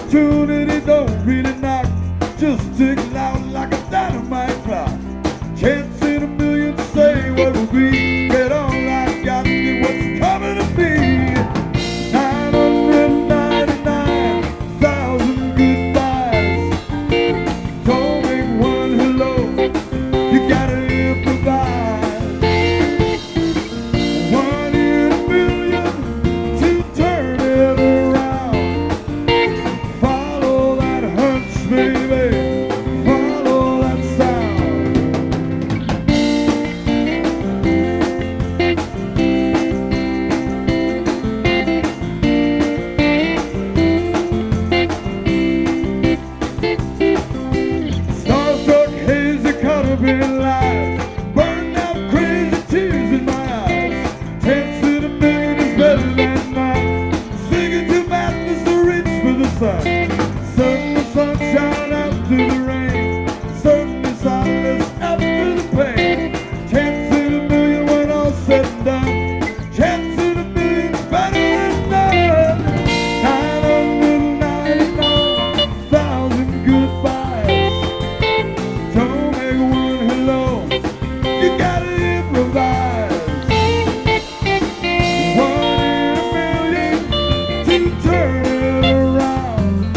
opportunity don't really knock, just tick loud like a dynamite clock. Chance in a million to say what will be. Get all I got, get what's coming to me. 999,000 goodbyes. Don't make one hello, you gotta improvise. 1 in a million to turn it around. Follow that hunch, baby, follow that sound. Starstruck, hazy, caught up in lies, burned out, crazy tears in my eyes. Chance in a million is better than mine. Singing to madness to reach for the sun. Suddenly sunshine after the rain, suddenly silence after the pain. Chance in a million when all's said and done. Chance in a million's better than none. 999,000 goodbyes. Don't make one hello, you gotta improvise. 1 in a million to turn it around.